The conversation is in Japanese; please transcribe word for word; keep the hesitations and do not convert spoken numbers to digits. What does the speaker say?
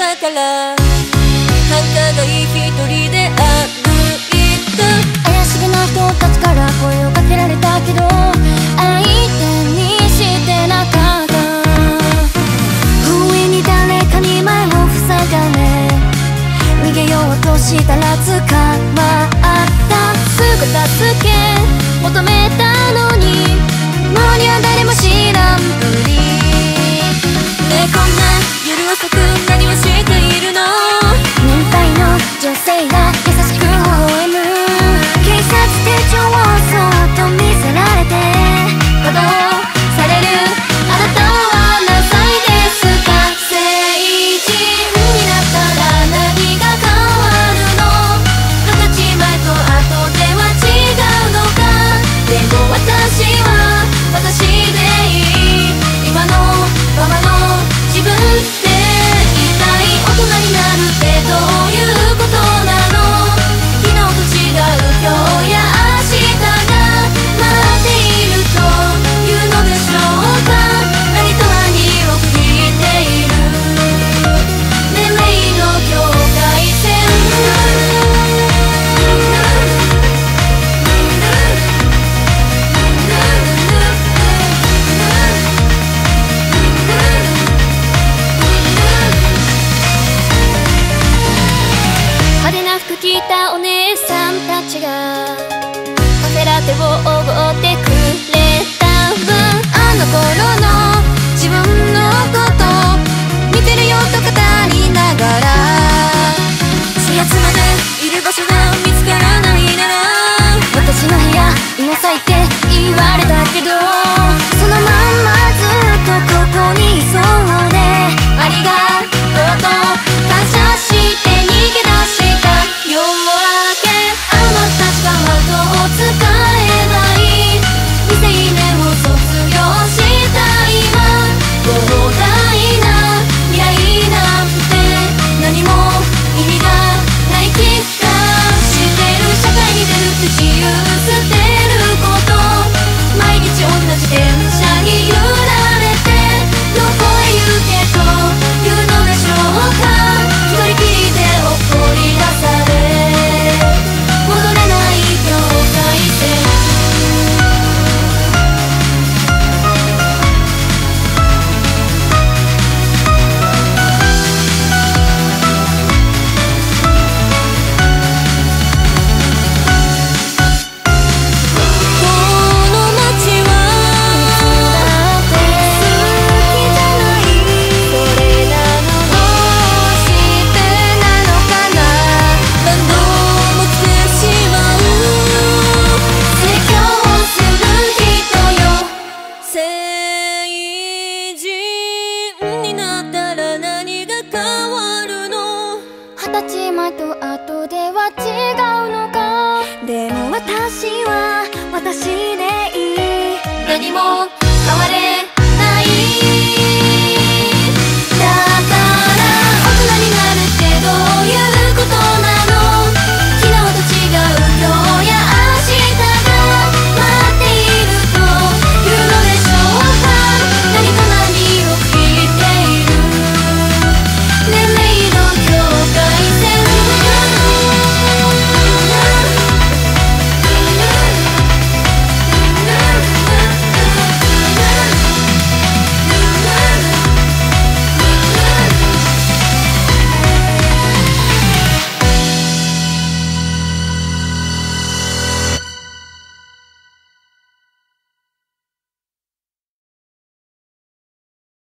今から繁華街一人で歩いた。 怪しげな人たちから声をかけられたけど相手にしてなかった。不意に誰かに前を塞がれ逃げようとしたら捕まった。すぐ助け求めたのに周りは誰も知らんぷり。 ねえこんな夜遅く何をしているの。 年配の女性が優しく微笑む。警察手帳をそっと見せられて補導される。あなたは何歳ですか。成人になったら何が変わるの。二十歳前と後では違うのか。でも私は私でいい。今のままの自分でいたい。大人になるってどういうことなの。昨日と違う今日や明日が待っているというのでしょうか。何と何を聞いている。年齢の境界線。派手な服着たお姉さんたちがカフェラテをおごってくれたわ。あの頃の自分のこと見てるよと語りながら。 始発までいる場所が見つからないなら私の部屋いなさいって言われたけどそのまんまずっとここにいそうでありがとうと感謝して逃げ出した。 夜明けあの立ちが窓を使えばいい。未成年を卒業した今膨大な未来なんて何も意味がない気がしてる。社会に出るって自由捨てること。毎日同じ電車に揺られてどこへ行けというのでしょうか。一人きりで怒り出され戻れない境界線。 この街は好きじゃないそれなのどうしてなのかな。 何度も来てしまう。 説教をする人よ。 成人になったら何が変わるの。 二十歳前と後では違うのか。でも私は私でいい。何も